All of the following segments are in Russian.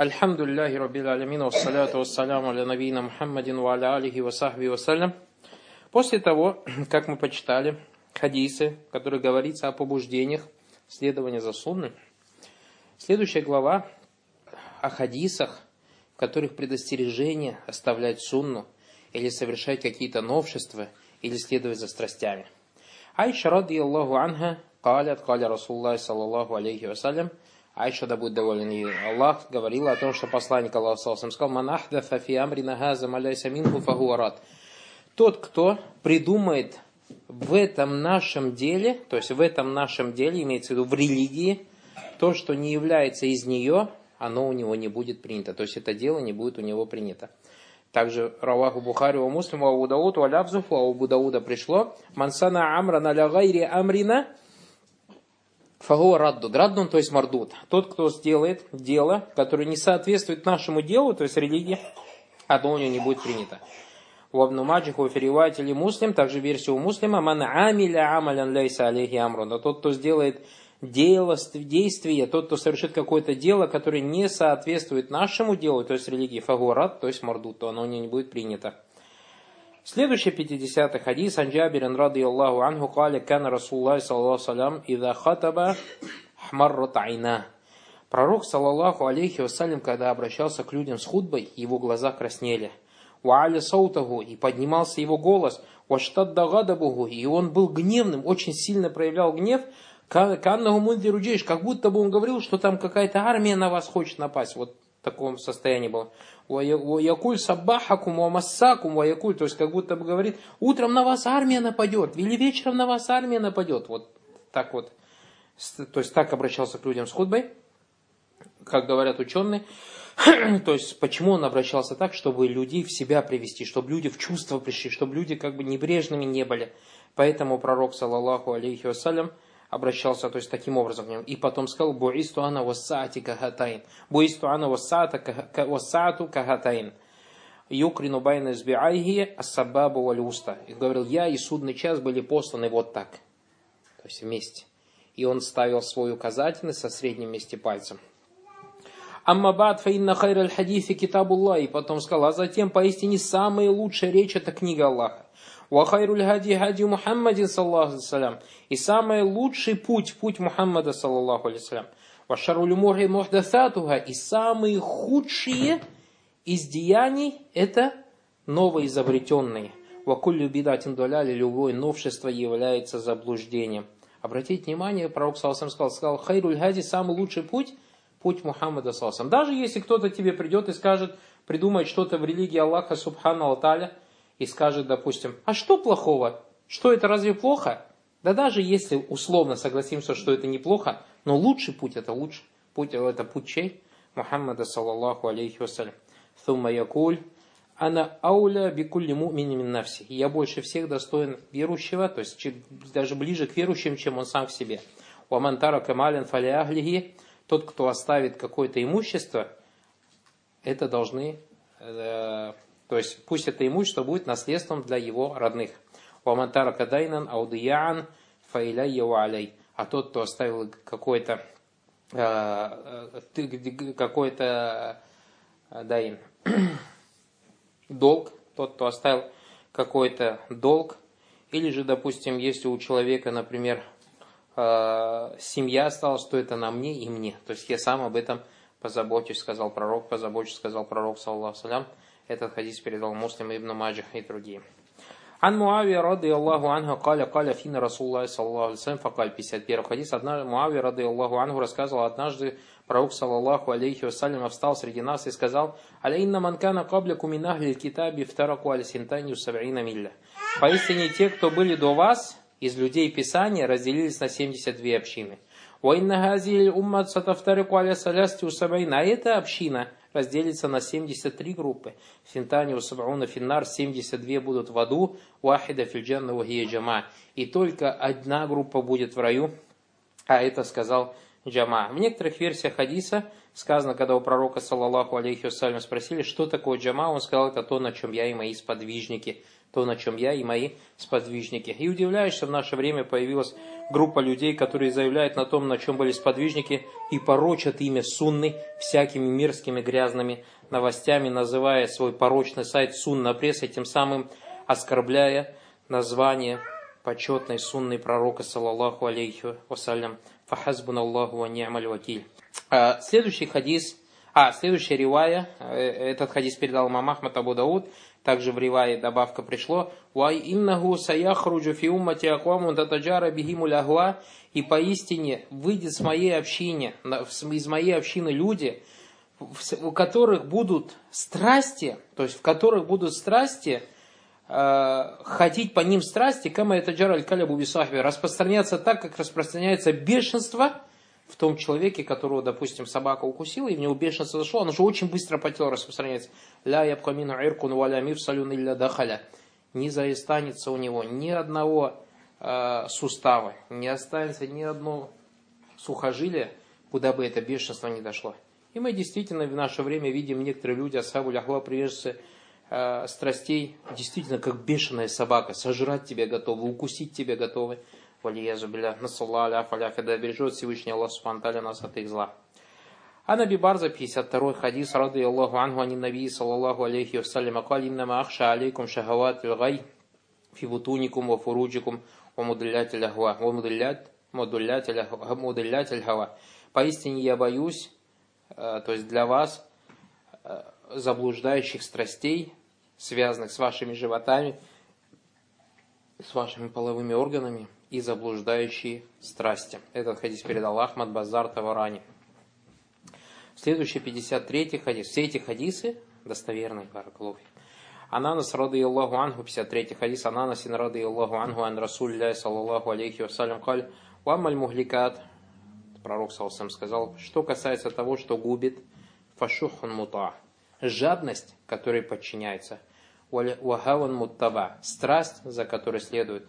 Альхамдулиллахи Раббил Алямин, вассаляту вассаляму аля набийна Мухаммадин ва аля алихи ва сахби вассалям. После того, как мы почитали хадисы, в которых говорится о побуждениях следования за сунной, следующая глава о хадисах, в которых предостережение оставлять сунну, или совершать какие-то новшества, или следовать за страстями. Айша радiyallahu анха, калят, каля Расулуллах саллаллаху алейхи вассалям, Айша, да будет доволен ей Аллах, говорила о том, что посланник Аллаха сказал: «Ман ахдафа фи амрина хаза ма лайса минху фахуа рад». Тот, кто придумает в этом нашем деле, то есть в этом нашем деле, имеется в виду в религии, то, что не является из нее, оно у него не будет принято. То есть это дело не будет у него принято. Также раваху Бухари ва Муслим ва Абу Дауд ва лафзу ва Абу Дауда пришло: «Ман сана амрана ля гайри амрина фагуа раддун». Раддун, то есть мардут. Тот, кто сделает дело, которое не соответствует нашему делу, то есть религии, оно у него не будет принято. В Ибн Маджах, в риваяте ли Муслим, также версия у Муслима: «Ман амиля амалян лейса алейхи амрун». Тот, кто сделает дело, действие, тот, кто совершит какое-то дело, которое не соответствует нашему делу, то есть религии, фагуа рад, то есть мардут, то оно у него не будет принято. Следующий 50-й хадис. Ан Джабирин радiyallahu анху каля кана Расулуллах саллаллаху алейхи вассалям идha хатаба хмаррат айна. Пророк саллаллаху алейхи вассалям, когда обращался к людям с хутбой, его глаза краснели. Ва аля саутаху, и поднимался его голос. Ва штадда гадабуху, и он был гневным, очень сильно проявлял гнев. Каннаху мундиру джейш, как будто бы он говорил, что там какая-то армия на вас хочет напасть. Вот в таком состоянии было. Якуль саббахакум ва массакум ва якуль, то есть как будто бы говорит: утром на вас армия нападет, или вечером на вас армия нападет. Вот так вот. То есть так обращался к людям с хутбой, как говорят ученые. То есть почему он обращался так? Чтобы людей в себя привести, чтобы люди в чувства пришли, чтобы люди как бы небрежными не были. Поэтому пророк саллаллаху алейхи вассалям обращался, то есть таким образом к нему. И потом сказал: «Буисту ана вассаати кахатайн». «Буисту ана вассаату кахатайн». «Юкрину байна избиайхи ассабабу валюста». И говорил: я и судный час были посланы вот так. То есть вместе. И он ставил свой указательный со средним вместе пальцем. «Амма бад фа инна хайра аль-хадиси китабуллах». И потом сказал: а затем поистине самая лучшая речь — это книга Аллаха. «Вахайруль хади хади Мухаммадин саллаллаху алейhi». И самый лучший путь Мухаммада саллаллаху алейhi. «Вашаруль умури мухдасатуха». И самые худшие из деяний — это новоизобретенные. «Вакуллю бидатин доляли», любое новшество является заблуждением. Обратите внимание, пророк саллаллаху алейхи сказал: «Хайруль хади», самый лучший путь Мухаммада саллаллаху алейхи. Даже если кто-то тебе придет и скажет, придумает что-то в религии Аллаха субхану тааля, и скажет, допустим: а что плохого? Что, это разве плохо? Да даже если условно согласимся, что это неплохо, но лучший путь — это лучший путь, это путь чей? Мухаммада саллаллаху алейхи вассалям. Thumma якуль ана ауля бикулли му'мини мин нафси. Я больше всех достоин верующего, то есть даже ближе к верующим, чем он сам к себе. Уаман тарака малин фали ахлихи. Тот, кто оставит какое-то имущество, это должны... То есть пусть это имущество будет наследством для его родных. «Вамантара кадайнан аудиян фаиляйя ва алей». А тот, кто оставил какой-то дайн, долг, тот, кто оставил какой-то долг, или же, допустим, если у человека, например, семья осталась, то это на мне и мне. То есть я сам об этом позабочусь, сказал пророк, саллаллаху алейхи. Этот хадис передал Муслим, Ибн Маджах и другие. Ан Муавия радiyallahu анху каля фина Расулуллах саллаллаху алейхи вассалям факаль. 51 хадис. Однажды Муавия радiyallahu анху рассказывал: однажды пророк саллаллаху алейхи вассалям встал среди нас и сказал: алейна манкана кабляку мин ахлил китаби втараку аль синтанию саб'ина милля. Поистине те, кто были до вас, из людей Писания, разделились на 72 общины. Уайна газиль уммат сатафтарику аля салясти усабайна. А эта община разделится на 73 группы. Финтани усабауна финнар, 72 будут в аду, вахида фильджанна вахия джама. И только одна группа будет в раю, а это сказал джама. В некоторых версиях хадиса сказано, когда у пророка саллаллаху алейхи вассалям спросили, что такое джама, он сказал: это то, на чем я и мои сподвижники. то, на чем я и мои сподвижники. И удивляюсь, что в наше время появилась группа людей, которые заявляют на том, на чем были сподвижники, и порочат имя Сунны всякими мирскими грязными новостями, называя свой порочный сайт Сунна Пресс, и тем самым оскорбляя название почетной сунны пророка, саллаллаху алейхи вассалям. Фахазбуналлаху ва ни'маль вакиль. Следующий хадис, следующая ривая, этот хадис передал имам Ахмад Абу Дауд, также в ривае добавка пришло, «Вай иннаху саяхруджу фи уммати аквамун татаджара бихимуль ахва», и поистине выйдет из моей общины люди, у которых будут страсти, то есть в которых будут страсти, ходить по ним страсти, кама это джараль калябу бисахви, распространяться так, как распространяется бешенство в том человеке, которого, допустим, собака укусила, и в него бешенство зашло, оно же очень быстро по телу распространяется. Ля ябкамину иркун валя мифсалюн илля дахаля. Не заостанется у него ни одного сустава, не останется ни одного сухожилия, куда бы это бешенство не дошло. И мы действительно в наше время видим некоторые люди, асхабуль ахва, приверженцы страстей, действительно как бешеная собака, сожрать тебя готовы, укусить тебя готовы. Валиязу билля, насалла аляф аляф, да бережет Всевышний Аллах субхану ва тааля нас от их зла. А Наби Барза, 52-й хадис, рады Аллаху анху, ани наби, саллаллаху алейхи вассалям, акаль, иннама ахша алейкум шахават илгай, фи бутуникум ва фуруджикум, ва мудиллят аляхва, ва мудиллят аляхва. Поистине я боюсь, то есть для вас, заблуждающих страстей, связанных с вашими животами, с вашими половыми органами, и заблуждающие страсти. Этот хадис передал Ахмад, Базар, Таварани. Следующий 53-й хадис. Все эти хадисы достоверные, баракалуфи. Ананас рады Аллаху анху, 53-й хадис. Ананасин рады Аллаху анху, ан Расулля, саллаллаху алейхи вассалям, каль, вамаль мухликат. Пророк саллаллаху сказал, что касается того, что губит, фашухун мута. Жадность, которой подчиняется. Вахаван муттаба. Страсть, за которой следует.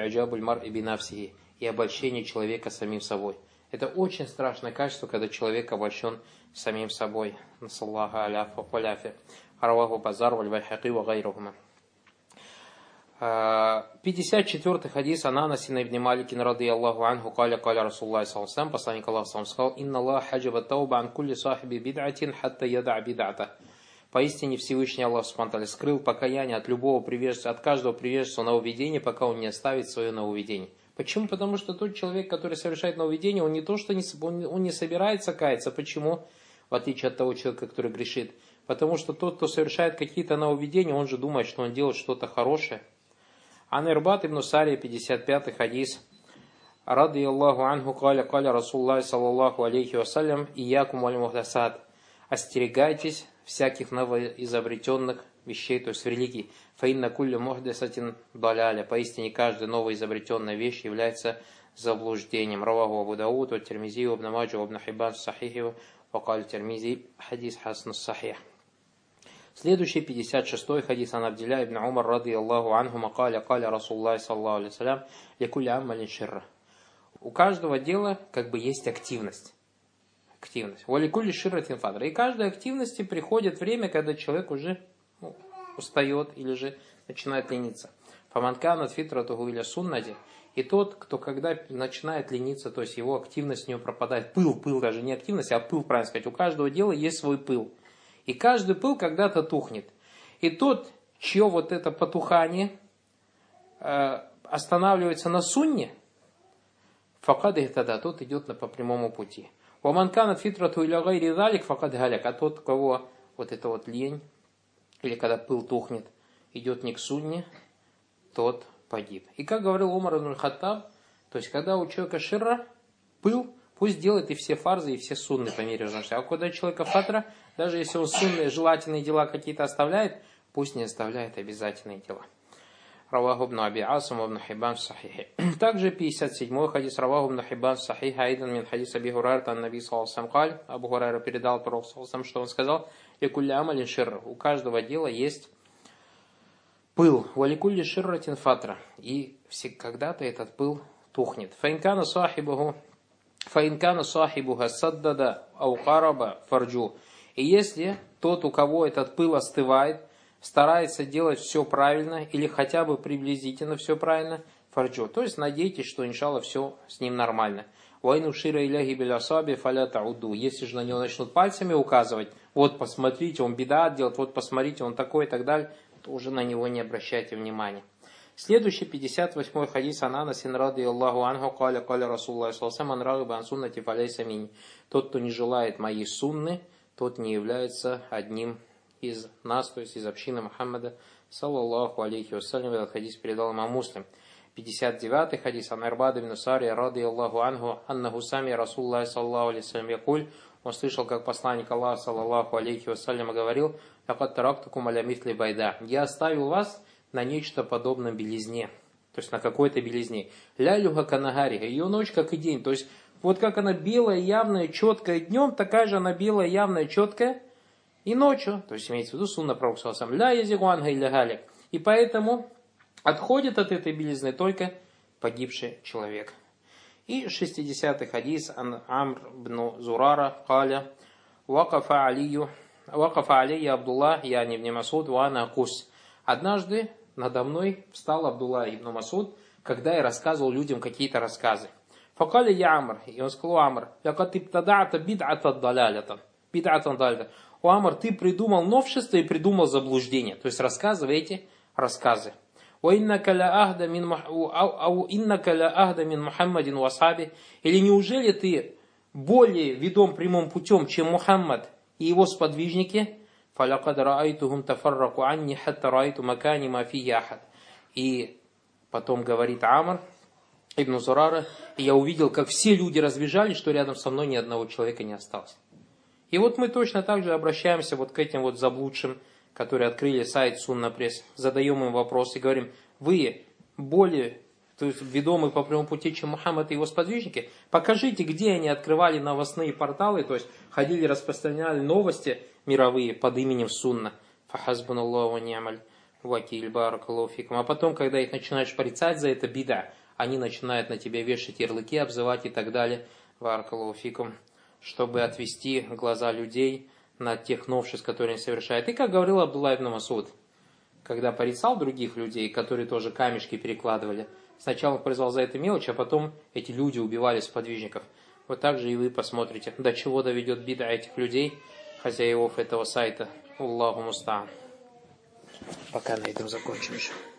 И обольщение человека самим собой. Это очень страшное качество, когда человек обольщен самим собой. Насаллаха аляфа валяфи. Раваху базар валь вайхаки ва гайрухума. 54-й хадис. Ананасин ибн Маликин рады Аллаху анху, каля Расуллах саллаллаху алейхи, посланник Аллаха саллаллаху сказал, инна Аллах хаджаба тауба ан кулли сахиби бид'атин хатта яда бид'ата. Поистине Всевышний Аллах Субхану скрыл покаяние от любого приверженца, от каждого приверженца нововведения, пока он не оставит свое нововведение. Почему? Потому что тот человек, который совершает нововведение, он не то, что он не собирается каяться. Почему? В отличие от того человека, который грешит. Потому что тот, кто совершает какие-то нововведения, он же думает, что он делает что-то хорошее. Ан Ирбат ибн Сария, 55-й хадис. Рады Аллаху анху, каля Расуллах саллаллаху алейхи вассалям, иякум валь мухдасат. Остерегайтесь всяких новоизобретенных вещей, то есть в религии. Фаинна кулля мухдасатин даляля. Поистине каждая новоизобретенная вещь является заблуждением. Раваху Абу Дауд, ва Тирмизи, ва Ибн Маджа, ва Ибн Хиббан сахихи, ва каль Тирмизи, хадис хасан сахих. Следующий 56-й хадис. Ан Абдилля ибн Умар рады Аллаху анху, каля Расуллах саллаллаху алейхи вассалям, ликулли аммалин ширра. У каждого дела как бы есть активность. Валикулли ширратин фадра. И каждой активности приходит время, когда человек уже устает или же начинает лениться. Фаманканат фитратуху или суннади. И тот, кто когда начинает лениться, то есть его активность у него пропадает. Пыл, даже не активность, а пыл, правильно сказать. У каждого дела есть свой пыл. И каждый пыл когда-то тухнет. И тот, чье вот это потухание останавливается на сунне, факады тогда тот идет по прямому пути. Ваманканат фитрату или гайри залик факад галяк. А тот, у кого вот эта вот лень, или когда пыл тухнет, идет не к сунне, тот погиб. И как говорил Умар ибн Хаттаб, то есть когда у человека ширра, пыл, пусть делает и все фарзы, и все сунны по мере возможности. А когда у человека фатра, даже если он сунные, желательные дела какие-то оставляет, пусть не оставляет обязательные дела. Раваху ибн Аби Асам ибн Хиббан в Сахихе. Также 57-й хадис. Раваху ибн Хиббан в Сахихе. Айдан мин хадис Аби Хурайра, ан Наби саллаллаху алейхи. Абу Хурайра передал пророку саллаллаху алейхи, что он сказал: ликулли амалин ширра. У каждого дела есть пыл. Валикулли ширратин фатра. И когда-то этот пыл тухнет. Фаинкана сахибуха саддада ау караба фарджу. И если тот, у кого этот пыл остывает, старается делать все правильно или хотя бы приблизительно все правильно, фарджо. То есть надейтесь, что иншалла все с ним нормально. Вайну шира иляхи билясаби фаля тауду. Если же на него начнут пальцами указывать, вот посмотрите, он бедат делает, вот посмотрите, он такой и так далее, то уже на него не обращайте внимания. Следующий 58-й хадис Ананасин ради Аллаху анху каля Расуллах салсам ан рагиба ан суннати фаляйса минни. Тот, кто не желает моей сунны, тот не является одним из нас, то есть из общины Мухаммада саллаллаху алейхи вассалям. Этот хадис передал имам Муслим. 59-й хадис ан Арбада бин Сари ради Аллаху анху аннаху сами Расуллах саллаллаху алейхи вассалям якуль. Он слышал, как посланник Аллаха саллаллаху алейхи вассалям говорил: «Лакад тарактукум аля мисли байда». Я оставил вас на нечто подобное белизне, то есть на какой-то белизне. Ля люха канагари, ее ночь как и день, то есть вот как она белая, явная, четкая днем, такая же она белая, явная, четкая и ночью. То есть имеется в виду сунна пророка сам. Ля язигуанга илля галик. И поэтому отходит от этой белизны только погибший человек. И 60-й хадис ан Амр бн Зурара каля вакафа алия Абдуллах яни бн Масуд ва ана акус. Однажды надо мной встал Абдулла ибн Масуд, когда я рассказывал людям какие-то рассказы. Факали я Амр, и он сказал: Амр, о Амр, ты придумал новшество и придумал заблуждение, то есть рассказывай эти рассказы. Или неужели ты более ведом прямым путем, чем Мухаммад и его сподвижники? И потом говорит Амр ибн Зурара: и я увидел, как все люди разбежались, что рядом со мной ни одного человека не осталось. И вот мы точно так же обращаемся вот к этим вот заблудшим, которые открыли сайт Сунна Пресс, задаем им вопрос и говорим: вы более, то есть, ведомы по прямому пути, чем Мухаммад и его сподвижники? Покажите, где они открывали новостные порталы, то есть ходили, распространяли новости мировые под именем Сунна. Фахазбуналлаху ва ни'маль вакиль, баракаллаху фикум. А потом, когда их начинаешь порицать за это, бида, они начинают на тебя вешать ярлыки, обзывать и так далее, баракаллаху фикум, чтобы отвести глаза людей на тех новшеств, которые они совершают. И как говорил Абдулла ибн Масуд, когда порицал других людей, которые тоже камешки перекладывали, сначала он призвал за это мелочь, а потом эти люди убивали сподвижников. Вот так же и вы посмотрите, до чего доведет бида этих людей, хозяев этого сайта. Аллаху муста'ан. Пока на этом закончим еще.